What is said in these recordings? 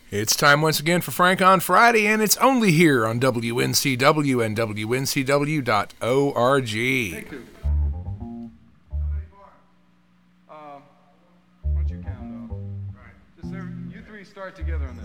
It's time once again for Frank on Friday, and it's only here on WNCW and WNCW.org. Thank you. Why don't you count off? Just you three start together on this.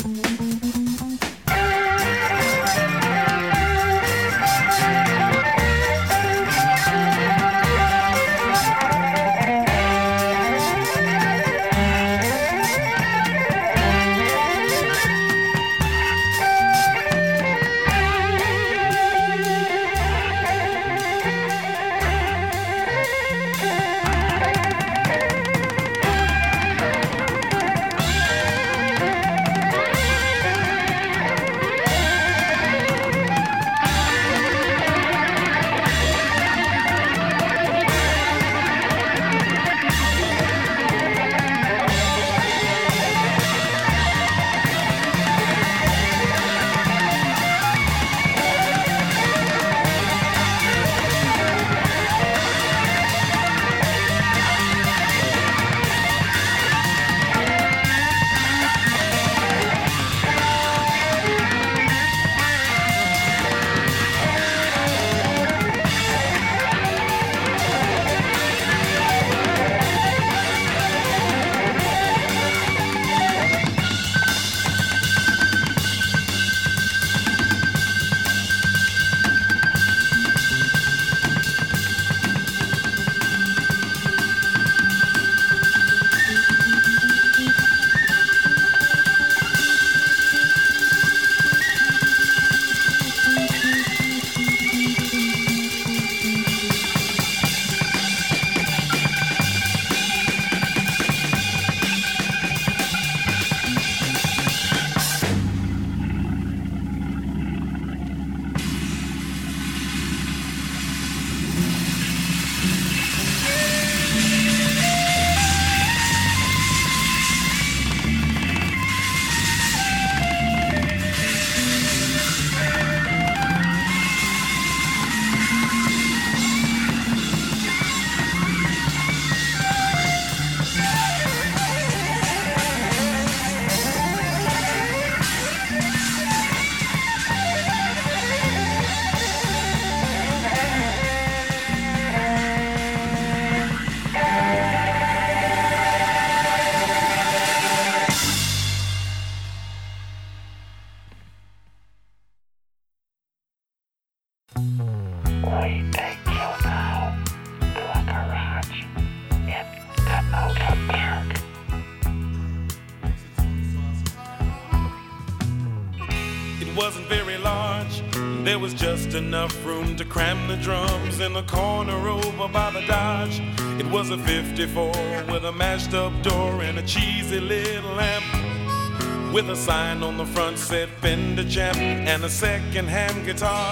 Wasn't very large. There was just enough room to cram the drums in the corner over by the Dodge. It was a 54 with a mashed up door and a cheesy little lamp, with a sign on the front said Fender Champ and a second-hand guitar.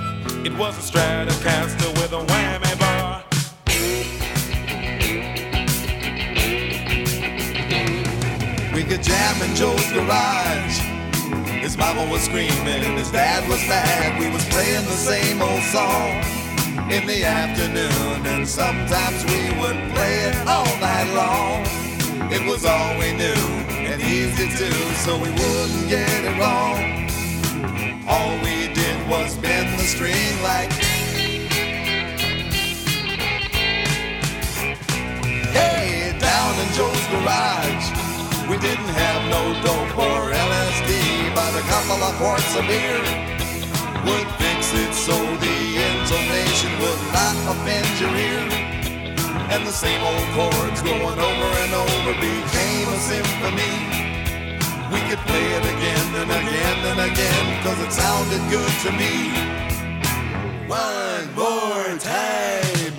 It was a Stratocaster with a whammy bar. We could jam in Joe's garage. His mama was screaming, his dad was mad. We was playing the same old song in the afternoon, and sometimes we would play it all night long. It was all we knew and easy too, so we wouldn't get it wrong. All we did was bend the string like, hey, down in Joe's garage. We didn't have no dope or LSD, but a couple of quarts of beer would fix it so the intonation would not offend your ear. And the same old chords going over and over became a symphony. We could play it again and again and again, 'cause it sounded good to me. One more time.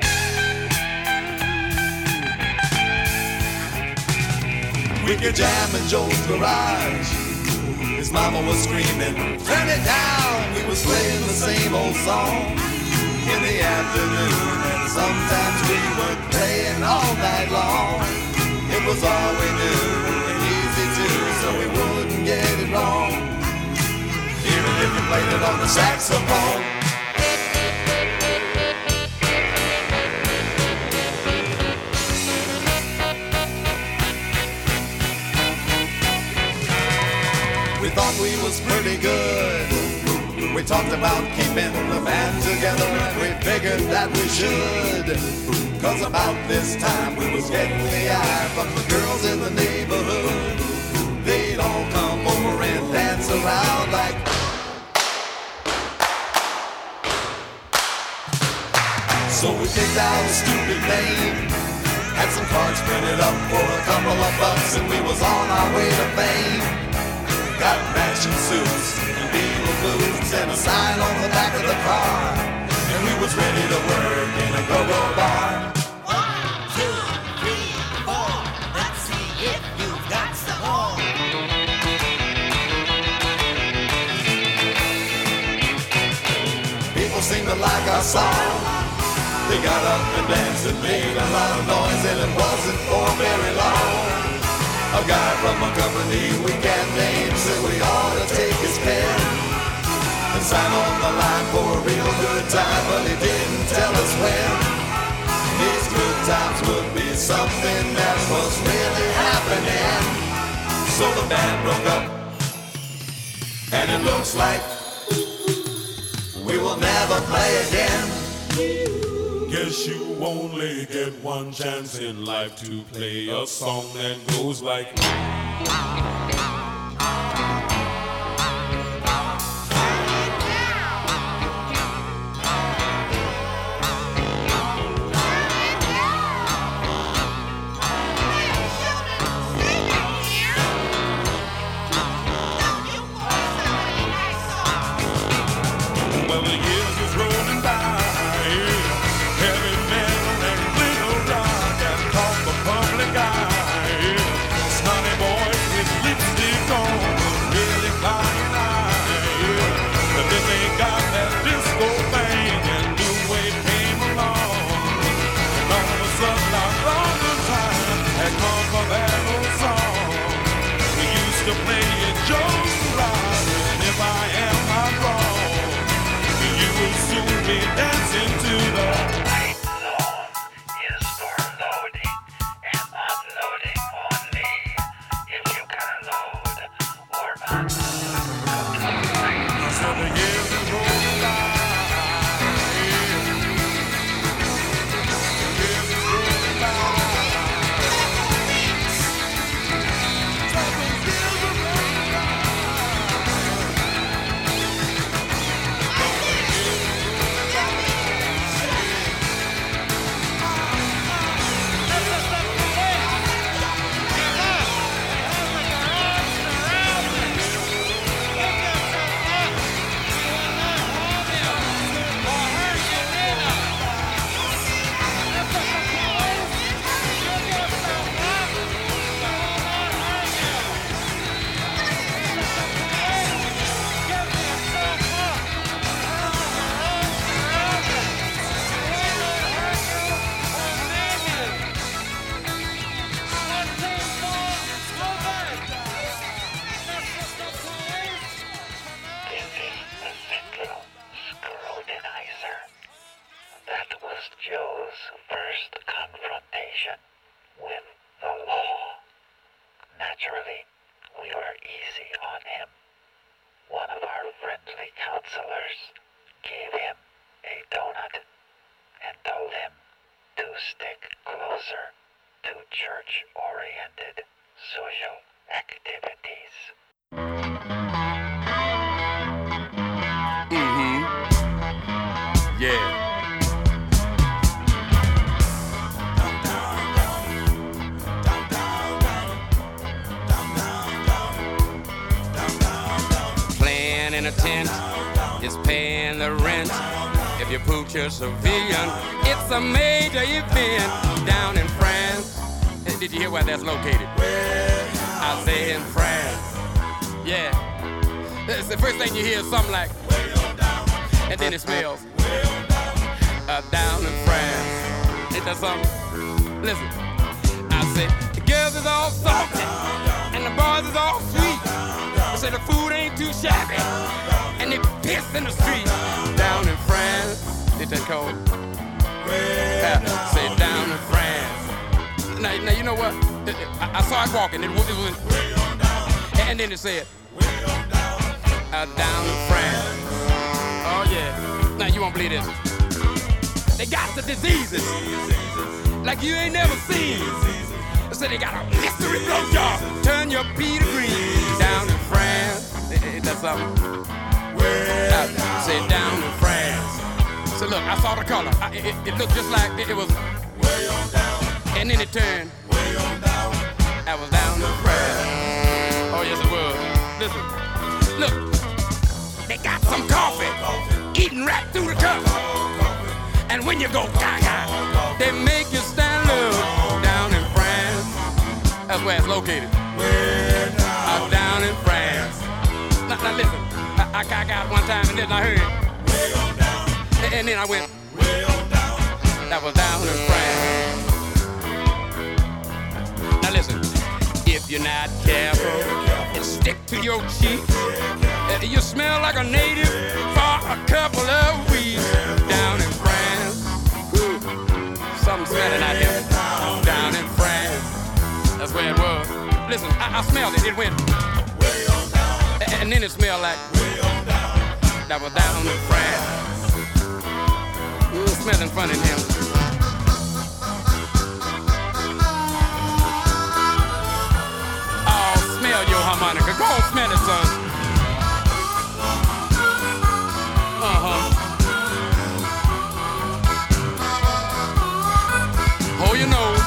We could jam in Joe's garage. His mama was screaming, turn it down. We was playing the same old song in the afternoon, and sometimes we would play it all night long. It was all we knew and easy too, so we wouldn't get it wrong. Even if we played it on the saxophone. We thought we was pretty good. We talked about keeping the band together, and we figured that we should. 'Cause about this time we was getting the eye from the girls in the neighborhood. They'd all come over So we picked out a stupid name, had some cards printed up for a couple of bucks, and we was on our way to fame. Got matching suits and beaver boots and a sign on the back of the car, and we was ready to work in a go-go bar. 1, 2, 3, 4. Let's see if you've got some more. People seemed to like our song. They got up and danced and made a lot of noise, and it wasn't for very long. A guy from a company we can't name said we ought to take his pen and sign on the line for a real good time, but he didn't tell us when. These good times would be something that was really happening. So the band broke up, and it looks like we will never play again. Guess you only get one chance in life to play a song that goes like well, the years is rolling by. Heavy metal and little rock have caught the public eye. Snotty boys with lipstick on, really flying high. But then they got that disco thing and new wave came along. And all of a sudden our golden time had come for that old song. We used to play it just right, and if I am not wrong, you will soon be dancing to the Joe's first confrontation with the law. Naturally, we were easy on him. One of our friendly counselors gave him a donut and told him to stick closer to church-oriented social activities. Yeah. Playing in a tent is paying the rent. If you pooch a civilian, it's a major event down in France. Hey, did you hear where that's located? I say in France. Yeah. It's the first thing you hear is something like, and then it smells down in France. Ain't that something? Listen, I say the girls is all salty and the boys is all sweet. I say the food ain't too shabby and they piss in the street down in France. Ain't that cold? Say down in France. Now you know what? I saw it walking. It was, and then it said down in France. Oh yeah. Now you won't believe this. They got the diseases like you ain't never seen. So they got a mystery blowjob. Turn your pea to green down in France. Ain't that something? Say down in France. So look, I saw the color. It looked just like it was way on down. And then it turned way on down. I was down in France. Oh yes it was. Listen, look, they got some coffee, eating right through the cup. And when you go gaga, they make you stand up. Down in France, that's where it's located. Down in France. Now listen, I got one time and then I heard it. And then I went way on down. That was down in France. Now listen, if you're not careful and stick to your cheek, you smell like a native for a couple of weeks. Down in France, something smelling out here. Down in France, that's where it was. Listen, I smelled it. It went way on down. And then it smelled like way on down. That was down in France. Smelling funny now. Oh, smell your harmonica. Go on, smell it, son. Hold your nose.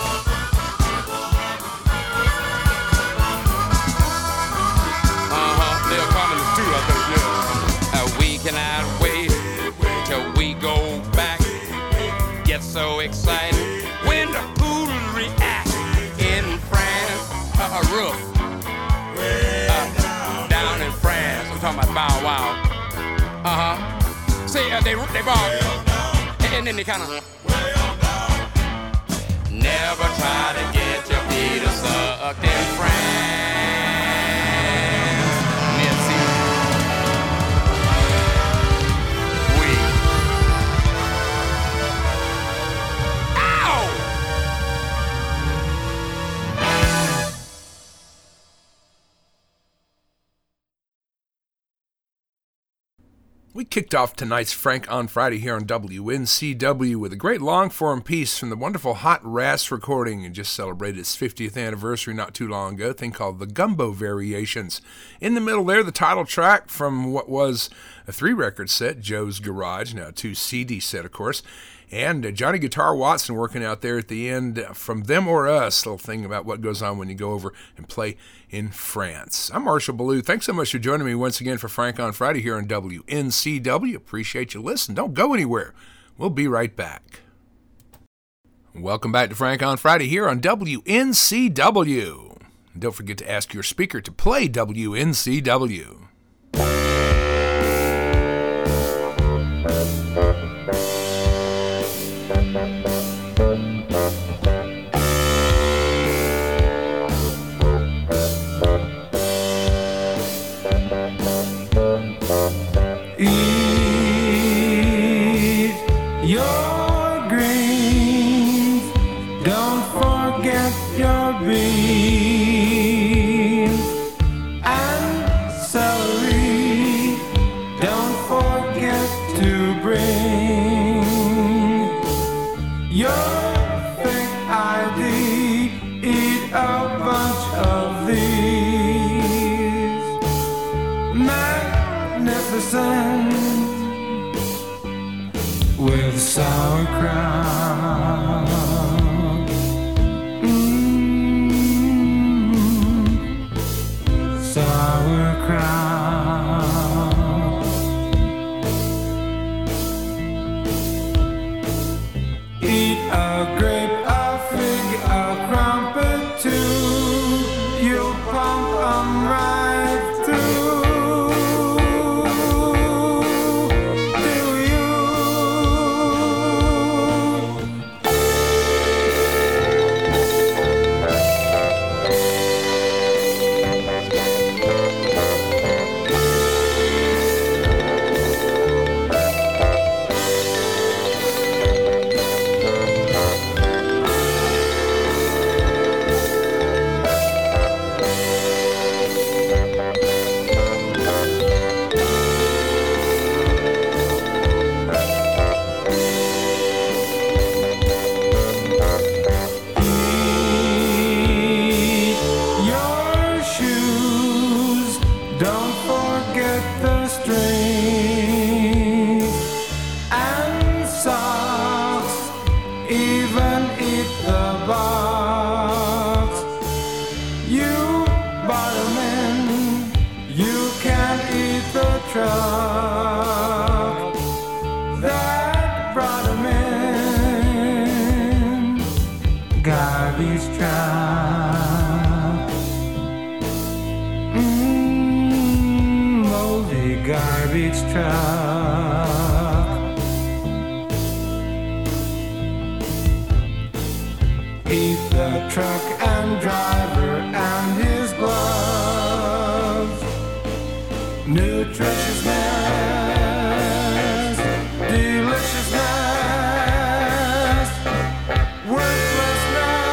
They're coming too, I think, yeah. We cannot wait till we go back. Get so excited when the poodles react in France. Rough. Down in France. I'm talking about Bow Wow. See, they ball. And then they kind of. Never try to get your feet sucked in France. We kicked off tonight's Frank on Friday here on WNCW with a great long-form piece from the wonderful Hot Rass recording and just celebrated its 50th anniversary not too long ago, a thing called the Gumbo Variations. In the middle there, the title track from what was a 3-record set, Joe's Garage, now a 2 CD set, of course, and Johnny Guitar Watson working out there at the end from Them or Us, little thing about what goes on when you go over and play in France. I'm Marshall Ballou. Thanks so much for joining me once again for Frank on Friday here on WNCW. Appreciate you listening. Don't go anywhere. We'll be right back. Welcome back to Frank on Friday here on WNCW. And don't forget to ask your speaker to play WNCW. Eat your greens, don't forget your beans and celery, don't forget to bring your fake ID, eat a bunch of these. Magnificent with sauerkraut. Sauerkraut. Eat a grape, a fig, a crumpet too. You'll pump 'em right through. Don't forget the strings and track. Eat the truck and driver and his gloves. Nutritiousness, deliciousness, worthlessness.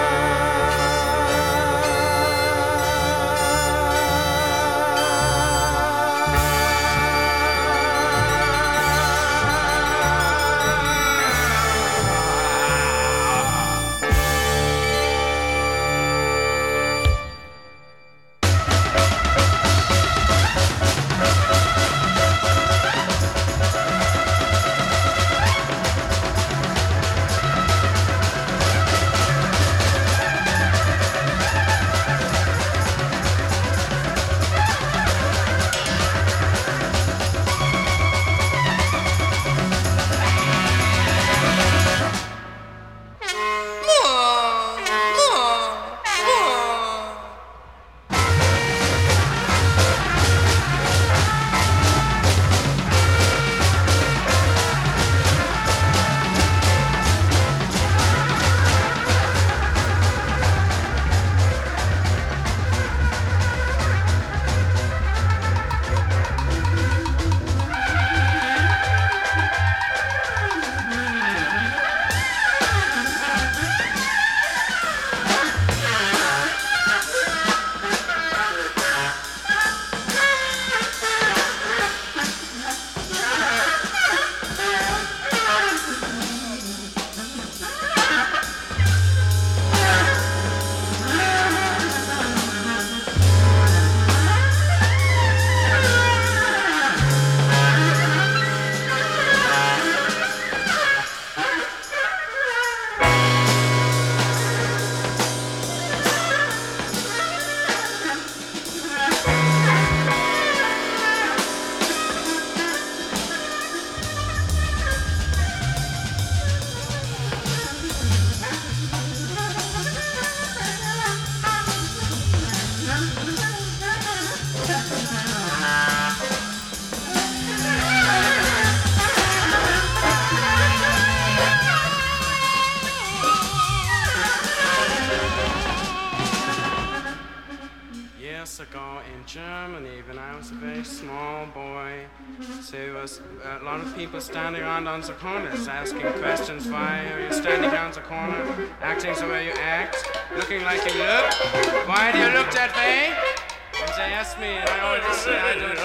Years ago in Germany, when I was a very small boy, there was a lot of people standing around on the corners asking questions. Why are you standing around the corner, acting the way you act, looking like you look? Why do you look that way? And they asked me, and I always say I don't.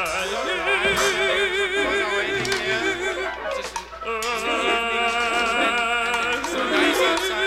Waiting here. Just it's so nice outside.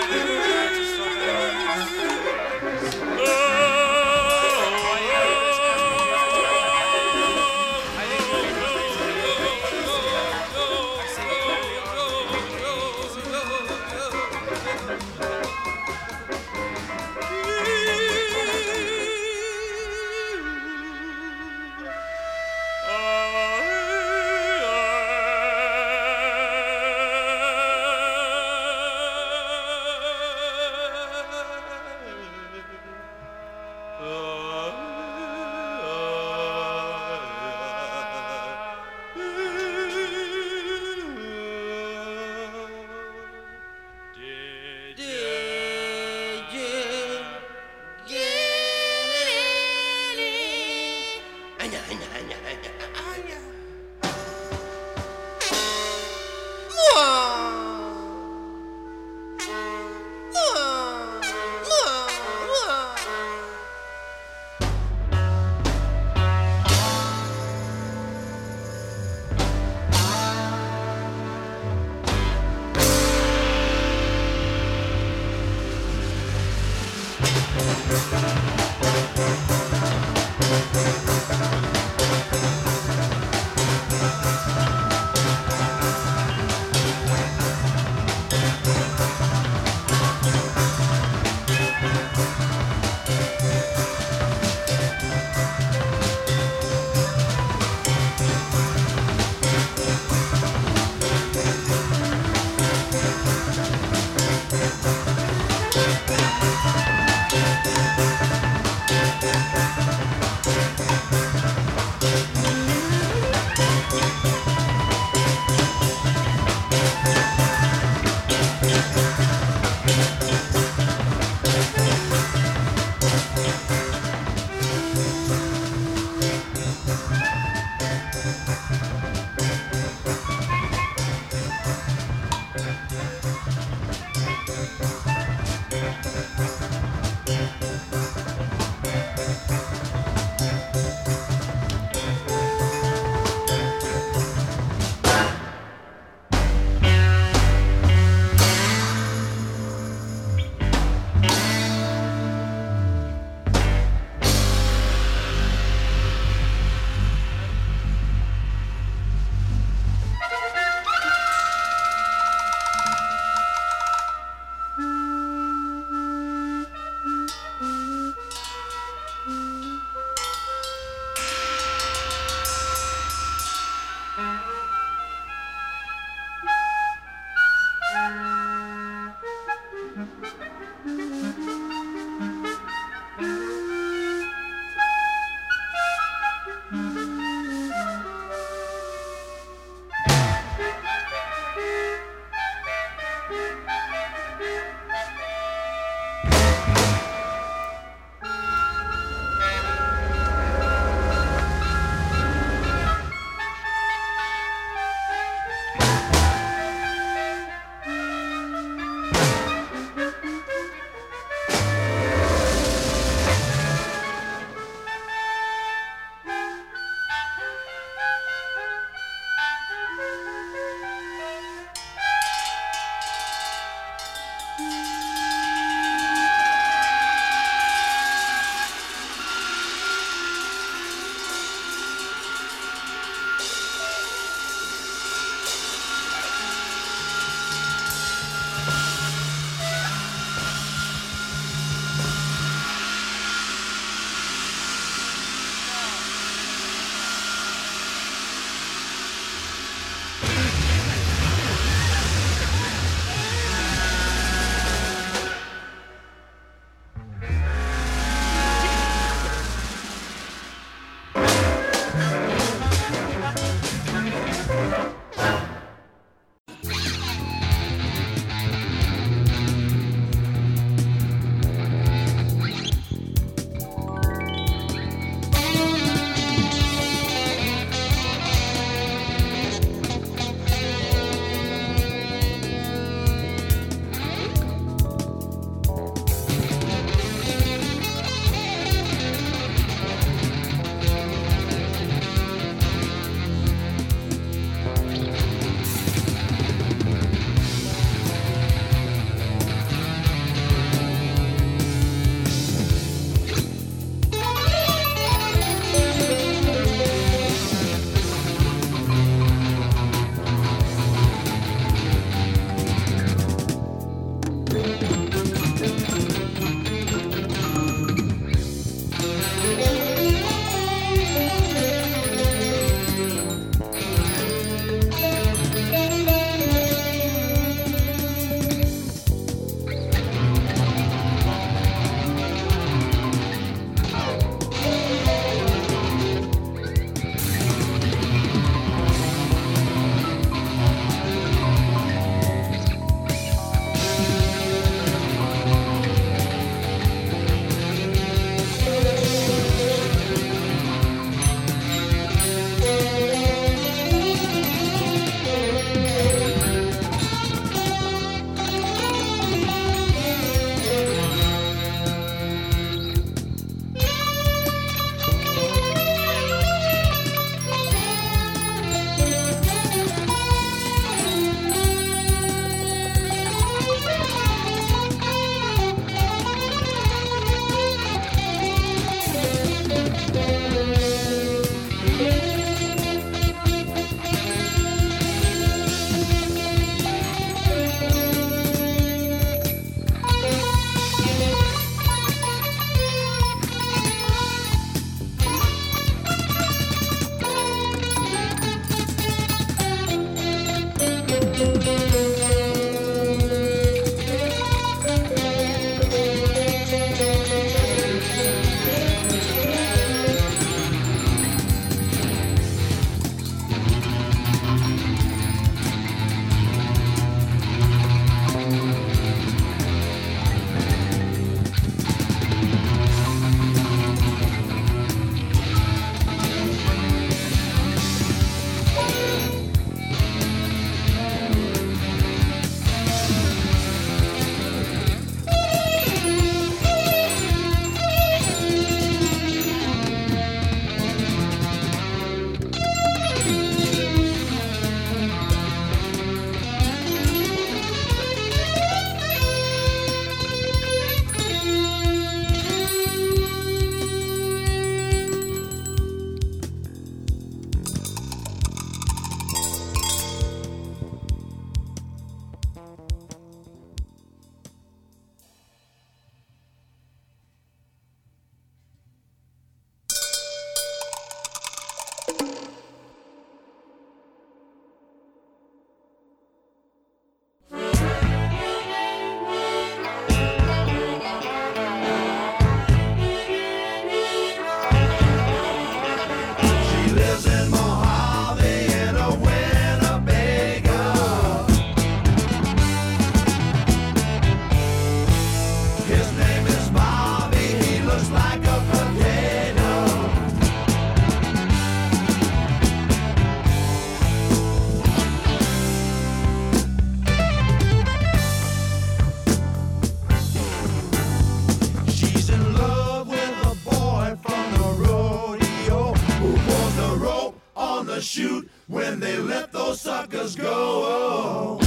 on the chute when they let those suckers go.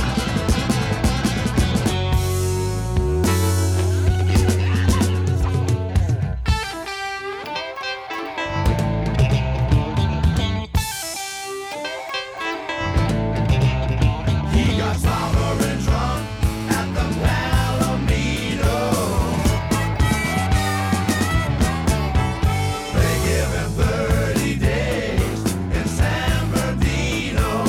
He got sober and drunk at the Palomino. They give him 30 days in San Bernardino.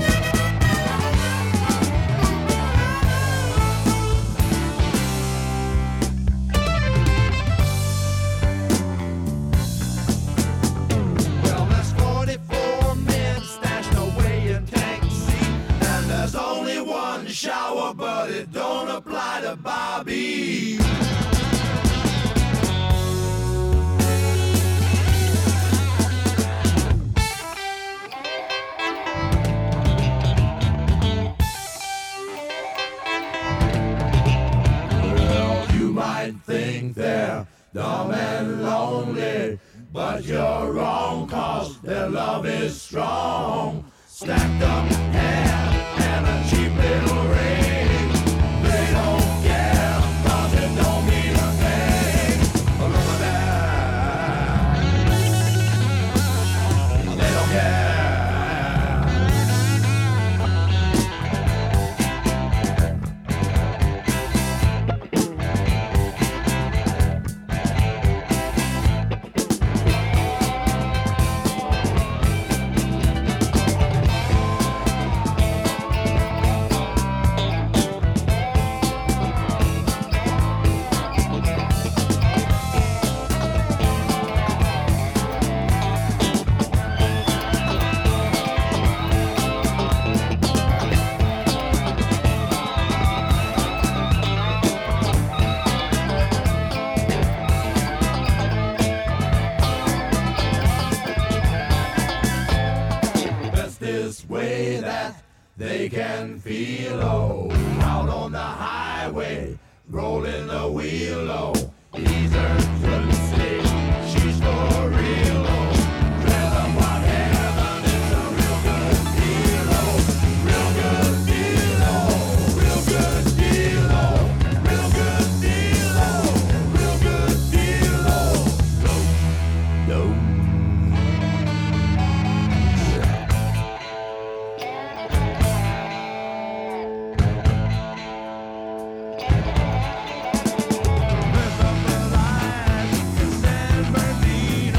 Well, there's 44 men stashed away in tank seat, and there's only one shower, but it don't apply to Bobby. Well, you might think they're dumb and lonely, but you're wrong, 'cause their love is strong. Stacked up hair and a cheap little ring. They don't care, 'cause it don't mean a thing. Look at that. They don't care. Best this way that they can feel, oh, out on the highway, rolling the wheel, oh, he's earned sleep, she's for real, oh, rhythm of heaven, it's a real good deal, oh, real good deal, oh, real good deal, oh, real good deal, oh, real good deal, oh, no. San Bernardino.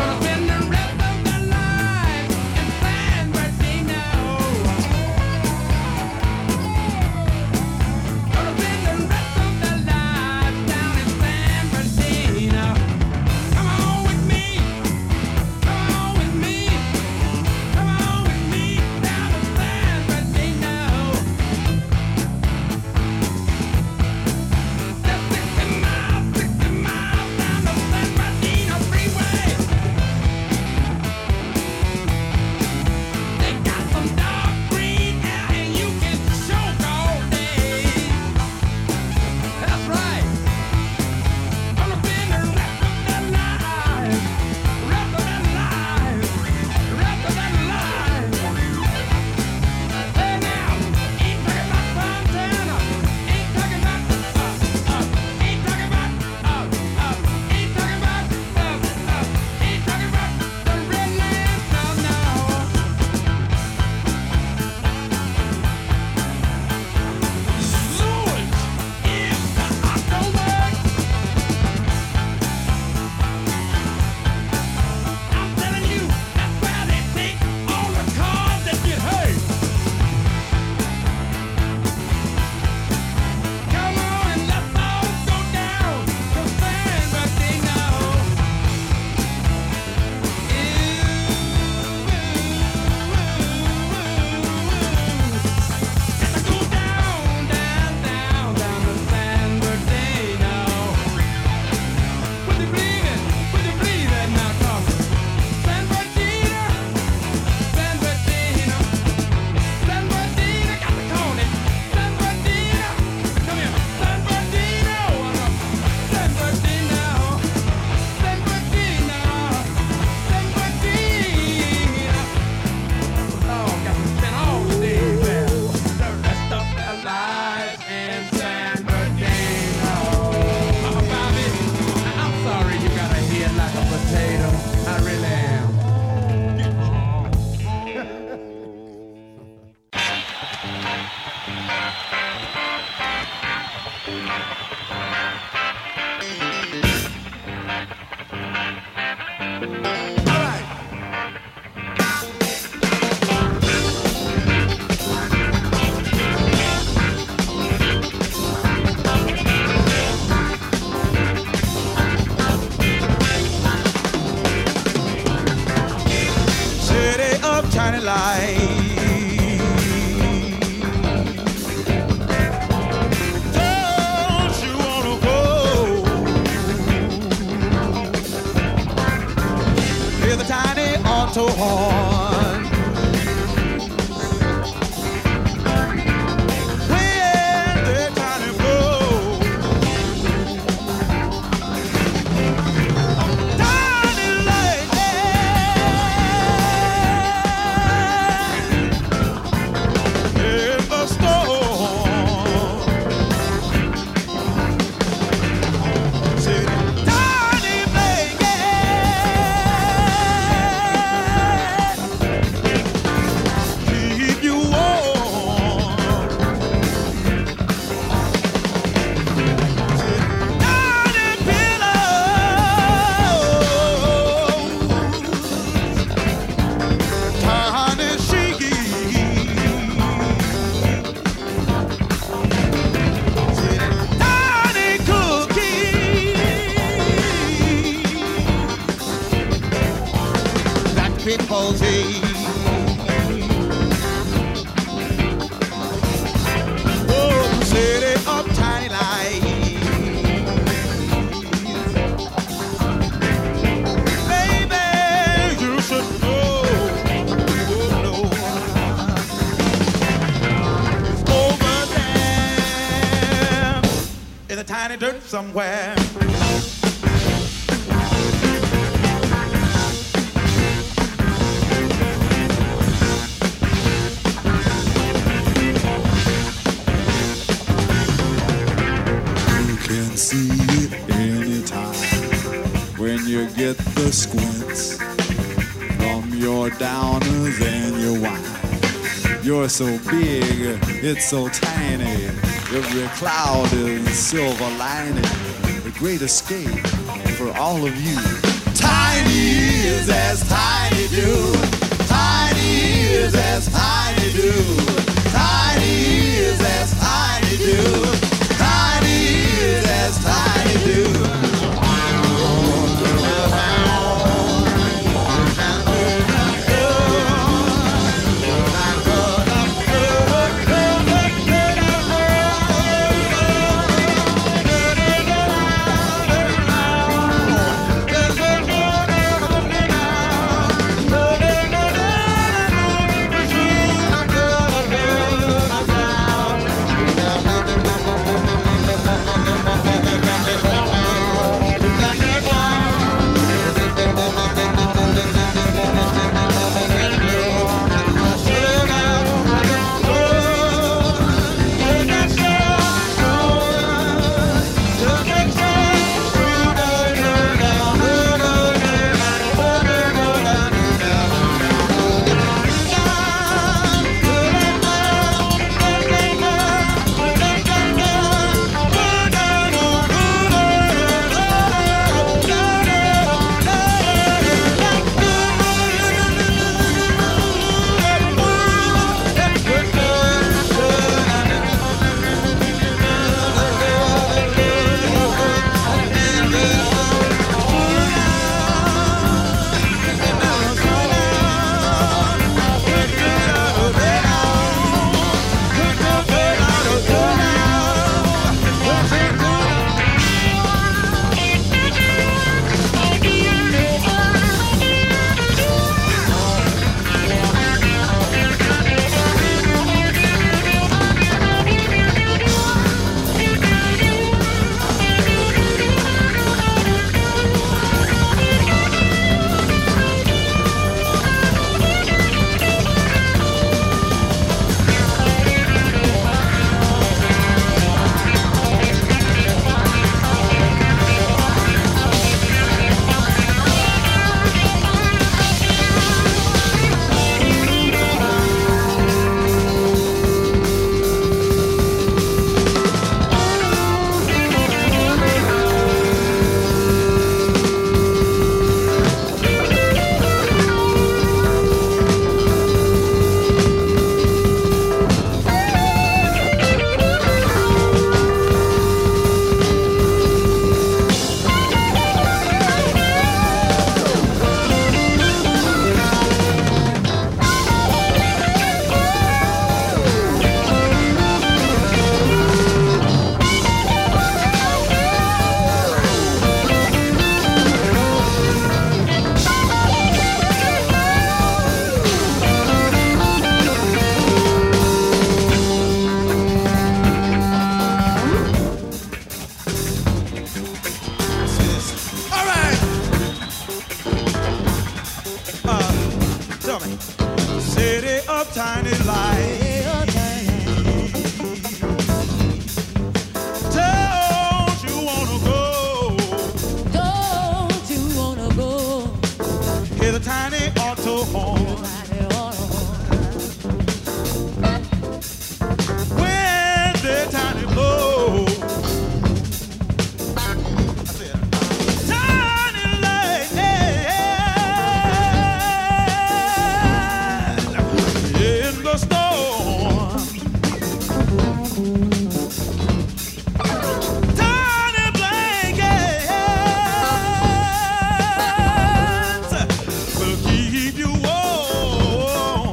tiny light. Don't you wanna go? Hear the tiny auto horn. When the tiny blow. Tiny lady in the storm. Say, tiny lady, keep you warm. Say, tiny pillows, tiny sheets. Tiny cookies that people eat. Oh, city of tiny lights. Baby, you should know. It's over there in the tiny dirt somewhere. You can see it anytime when you get the squints from your downers and your wine. You're so big, it's so tiny. Every cloud is silver lining. The great escape for all of you. Tiny is as tiny do. Tiny is as tiny do. Tiny is as tiny do. Tiny is as tiny do. tiny light. Don't you wanna go? Don't you wanna go? Hear the tiny auto horn. When the tiny blow. I said, tiny light in the storm. Tiny blankets will keep you warm.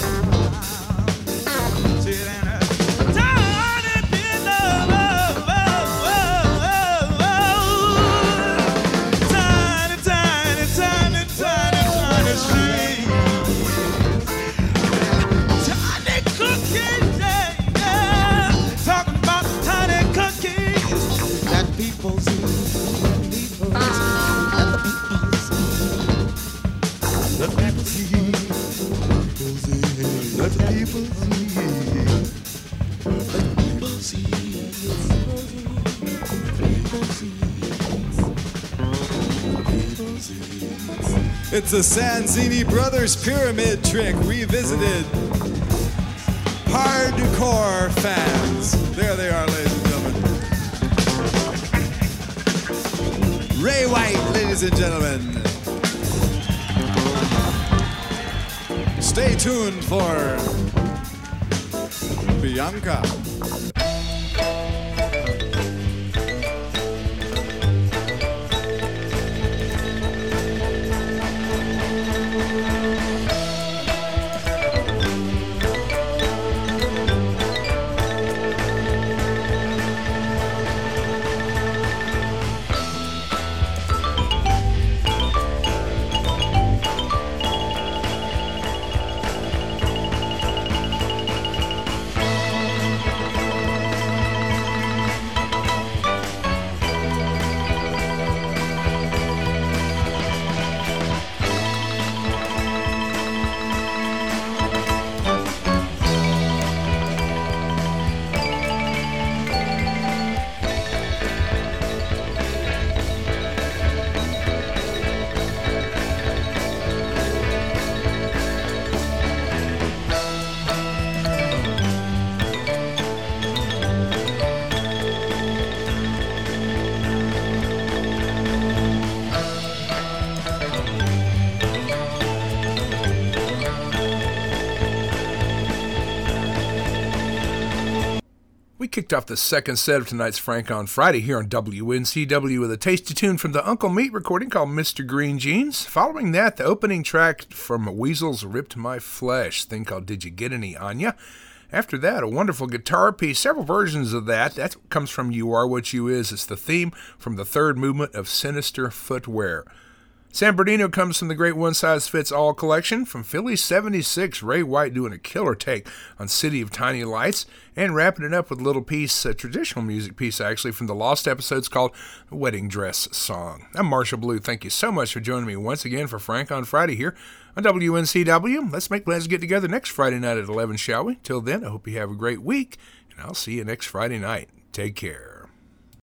See that? Tiny pillow, tiny, tiny, tiny, tiny, tiny sheet. Tiny cookies, yeah. Talking about the tiny cookies that people see. That the people see. That the people see. It's a Sanzini Brothers Pyramid Trick revisited. Hardcore fans. There they are, ladies and gentlemen. Ray White, ladies and gentlemen. Stay tuned for Bianca. Kicked off the second set of tonight's Frank on Friday here on WNCW with a tasty tune from the Uncle Meat recording called Mr. Green Jeans. Following that, the opening track from Weasel's Ripped My Flesh, thing called Did You Get Any Anya? After that, a wonderful guitar piece, several versions of that. That comes from You Are What You Is. It's the theme from the third movement of Sinister Footwear. San Bernardino comes from the great One Size Fits All collection. From Philly 76, Ray White doing a killer take on City of Tiny Lights and wrapping it up with a little piece, a traditional music piece actually, from the Lost episodes called Wedding Dress Song. I'm Marshall Blue. Thank you so much for joining me once again for Frank on Friday here on WNCW. Let's make plans to get together next Friday night at 11, shall we? Till then, I hope you have a great week, and I'll see you next Friday night. Take care.